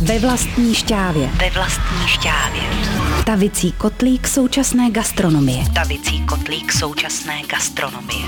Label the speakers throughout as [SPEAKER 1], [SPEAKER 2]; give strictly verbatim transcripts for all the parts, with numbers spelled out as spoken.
[SPEAKER 1] Ve vlastní šťávě.
[SPEAKER 2] Ve vlastní šťávě.
[SPEAKER 1] Tavicí kotlík současné gastronomie.
[SPEAKER 2] Tavicí kotlík současné gastronomie.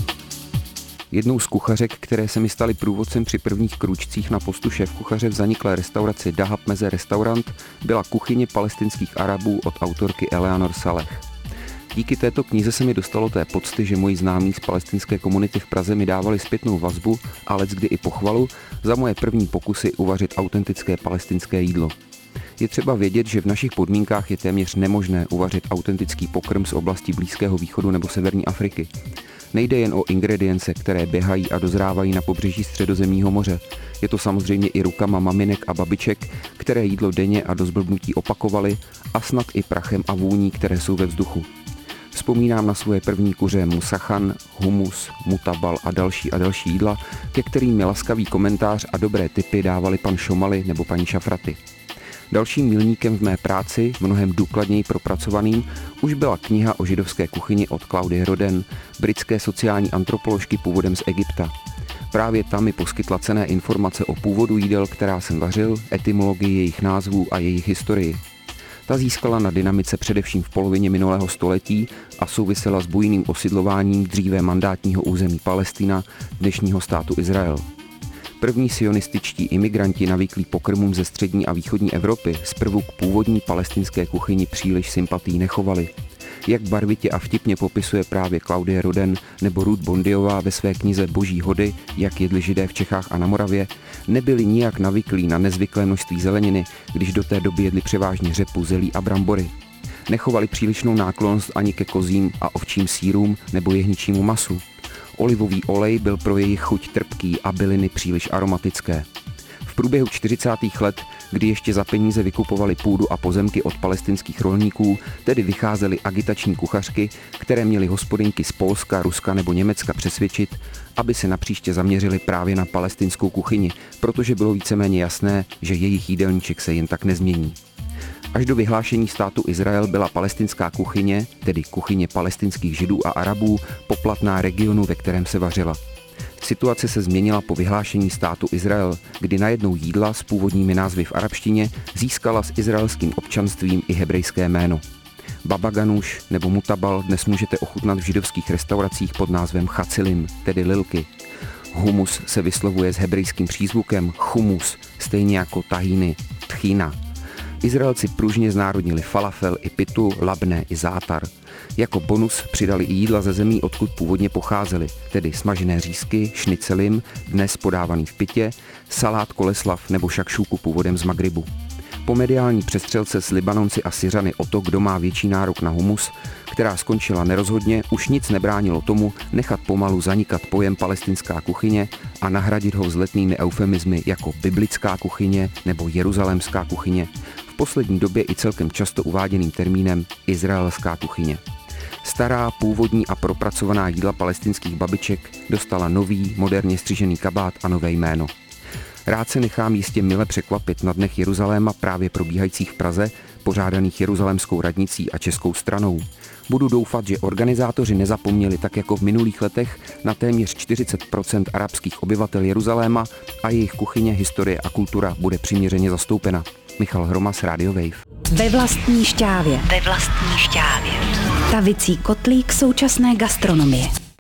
[SPEAKER 3] Jednou z kuchařek, které se mi staly průvodcem při prvních krůčcích na postu šéfkuchaře v zaniklé restauraci Dahab Meze Restaurant, byla kuchyně palestinských Arabů od autorky Eleanor Saleh. Díky této knize se mi dostalo té pocty, že moji známí z palestinské komunity v Praze mi dávali zpětnou vazbu a leckdy i pochvalu za moje první pokusy uvařit autentické palestinské jídlo. Je třeba vědět, že v našich podmínkách je téměř nemožné uvařit autentický pokrm z oblasti Blízkého východu nebo Severní Afriky. Nejde jen o ingredience, které běhají a dozrávají na pobřeží Středozemního moře. Je to samozřejmě i rukama maminek a babiček, které jídlo denně a do zblbnutí opakovali, a snad i prachem a vůní, které jsou ve vzduchu. Vzpomínám na svoje první kuře musachan, humus, mutabal a další a další jídla, ke kterým mi laskavý komentář a dobré tipy dávali pan Šomali nebo paní Šafraty. Dalším milníkem v mé práci, mnohem důkladněji propracovaným, už byla kniha o židovské kuchyni od Claudie Roden, britské sociální antropoložky původem z Egypta. Právě ta mi poskytla cenné informace o původu jídel, která jsem vařil, etymologii jejich názvů a jejich historii. Ta získala na dynamice především v polovině minulého století a souvisela s bujným osidlováním dříve mandátního území Palestina, dnešního státu Izrael. První sionističtí imigranti navyklí pokrmům ze střední a východní Evropy zprvu k původní palestinské kuchyni příliš sympatii nechovali. Jak barvitě a vtipně popisuje právě Claudie Roden nebo Ruth Bondiová ve své knize Boží hody, jak jedli Židé v Čechách a na Moravě, nebyli nijak navyklí na nezvyklé množství zeleniny, když do té doby jedli převážně řepu, zelí a brambory. Nechovali přílišnou náklonnost ani ke kozím a ovčím sýrům nebo jehničímu masu. Olivový olej byl pro jejich chuť trpký a byliny příliš aromatické. V průběhu čtyřicátých let, kdy ještě za peníze vykupovali půdu a pozemky od palestinských rolníků, tedy vycházely agitační kuchařky, které měly hospodyňky z Polska, Ruska nebo Německa přesvědčit, aby se napříště zaměřili právě na palestinskou kuchyni, protože bylo víceméně jasné, že jejich jídelníček se jen tak nezmění. Až do vyhlášení státu Izrael byla palestinská kuchyně, tedy kuchyně palestinských Židů a Arabů, poplatná regionu, ve kterém se vařila. Situace se změnila po vyhlášení státu Izrael, kdy najednou jídla s původními názvy v arabštině získala s izraelským občanstvím i hebrejské jméno. Baba ganuš nebo mutabal dnes můžete ochutnat v židovských restauracích pod názvem chacilim, tedy lilky. Humus se vyslovuje s hebrejským přízvukem chumus, stejně jako tahíny, tchína. Izraelci pružně znárodnili falafel i pitu, labné i zátar. Jako bonus přidali i jídla ze zemí, odkud původně pocházely, tedy smažené řízky, šnicelim, dnes podávaný v pitě, salát koleslav nebo šakšůku původem z Magribu. Po mediální přestřelce s Libanonci a Syřany o to, kdo má větší nárok na humus, která skončila nerozhodně, už nic nebránilo tomu nechat pomalu zanikat pojem palestinská kuchyně a nahradit ho vzletnými eufemizmy jako biblická kuchyně nebo jeruzalémská kuchyně, v poslední době i celkem často uváděným termínem izraelská kuchyně. Stará, původní a propracovaná jídla palestinských babiček dostala nový, moderně střižený kabát a nové jméno. Rád se nechám jistě mile překvapit na dnech Jeruzaléma právě probíhajících v Praze, pořádaných jeruzalémskou radnicí a českou stranou. Budu doufat, že organizátoři nezapomněli tak jako v minulých letech na téměř čtyřicet procent arabských obyvatel Jeruzaléma a jejich kuchyně, historie a kultura bude přiměřeně zastoupena. Michal Hromas, Radio Wave.
[SPEAKER 1] Ve vlastní šťávě.
[SPEAKER 2] Ve vlastní šťávě.
[SPEAKER 1] Tavicí kotlík současné gastronomie.